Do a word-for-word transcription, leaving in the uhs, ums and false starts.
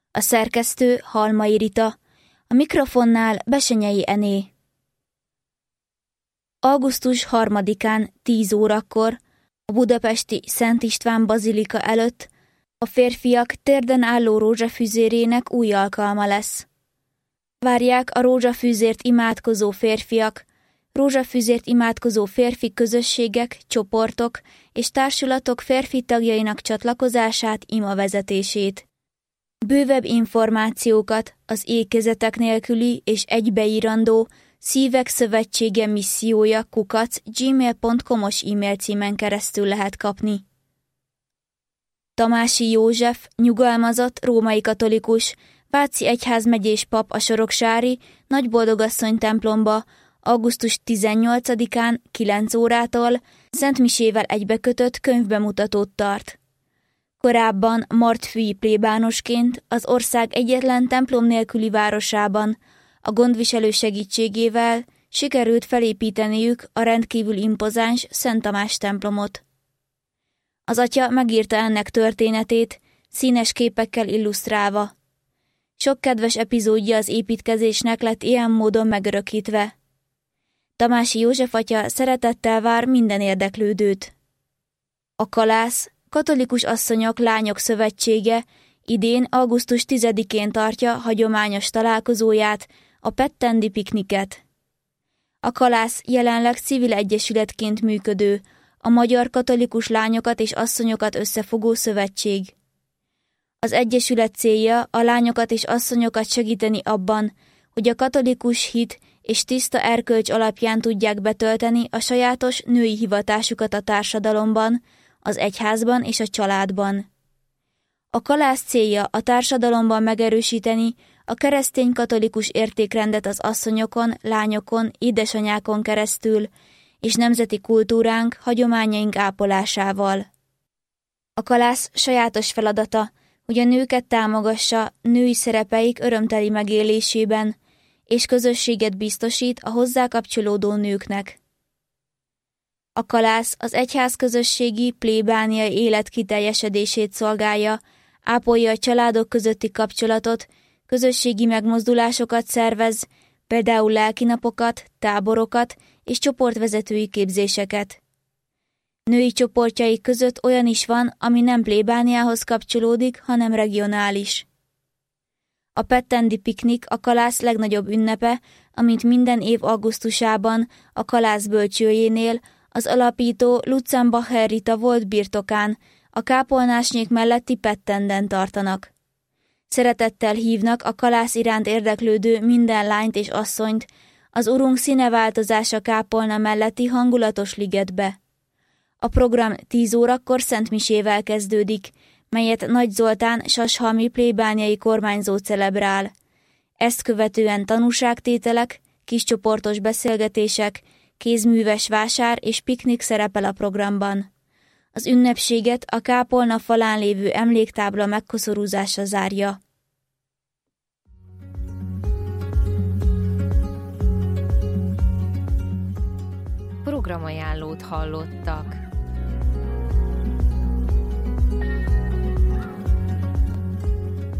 A szerkesztő Halmai Rita, a mikrofonnál Besenyei Ené. augusztus harmadikán tíz órakor a budapesti Szent István bazilika előtt a férfiak térden álló rózsafüzérének új alkalma lesz. Várják a rózsafüzért imádkozó férfiak, rózsafüzért imádkozó férfi közösségek, csoportok és társulatok férfi tagjainak csatlakozását, imavezetését. Bővebb információkat az ékezetek nélküli és egybeírandó Szívek Szövetsége missziója kukac gmail pont com-os e-mail címen keresztül lehet kapni. Tamási József, nyugalmazott római katolikus, Váci egyházmegyés pap a soroksári Nagyboldogasszony templomba augusztus tizennyolcadikán kilenc órától szentmisével egybekötött könyvbemutatót tart. Korábban martfülyi plébánosként az ország egyetlen templom nélküli városában a gondviselő segítségével sikerült felépíteniük a rendkívül impozáns Szent Tamás templomot. Az atya megírta ennek történetét, színes képekkel illusztrálva. Sok kedves epizódja az építkezésnek lett ilyen módon megörökítve. Tamási József atya szeretettel vár minden érdeklődőt. A Kalász, Katolikus Asszonyok Lányok Szövetsége idén augusztus tizedikén tartja hagyományos találkozóját, a Pettendi pikniket. A Kalász jelenleg civil egyesületként működő, a magyar katolikus lányokat és asszonyokat összefogó szövetség. Az egyesület célja a lányokat és asszonyokat segíteni abban, hogy a katolikus hit és tiszta erkölcs alapján tudják betölteni a sajátos női hivatásukat a társadalomban, az egyházban és a családban. A Kalász célja a társadalomban megerősíteni a keresztény katolikus értékrendet az asszonyokon, lányokon, édesanyákon keresztül, és nemzeti kultúránk, hagyományaink ápolásával. A Kalász sajátos feladata, hogy a nőket támogassa női szerepeik örömteli megélésében, és közösséget biztosít a hozzá kapcsolódó nőknek. A Kalász az egyházközösségi plébániai élet kiteljesedését szolgálja, ápolja a családok közötti kapcsolatot, közösségi megmozdulásokat szervez, például lelkinapokat, táborokat és csoportvezetői képzéseket. Női csoportjai között olyan is van, ami nem plébániához kapcsolódik, hanem regionális. A Pettendi piknik a Kalász legnagyobb ünnepe, amint minden év augusztusában a Kalász bölcsőjénél az alapító Lutzenbacher Rita volt birtokán, a kápolnásnyék melletti Pettenden tartanak. Szeretettel hívnak a Kalász iránt érdeklődő minden lányt és asszonyt az Urunk színeváltozása kápolna melletti hangulatos ligetbe. A program tíz órakor szentmisével kezdődik, melyet Nagy Zoltán sashalmi plébániai kormányzó celebrál. Ezt követően tanúságtételek, kiscsoportos beszélgetések, kézműves vásár és piknik szerepel a programban. Az ünnepséget a kápolna falán lévő emléktábla megkoszorúzása zárja. Programajánlót hallottak.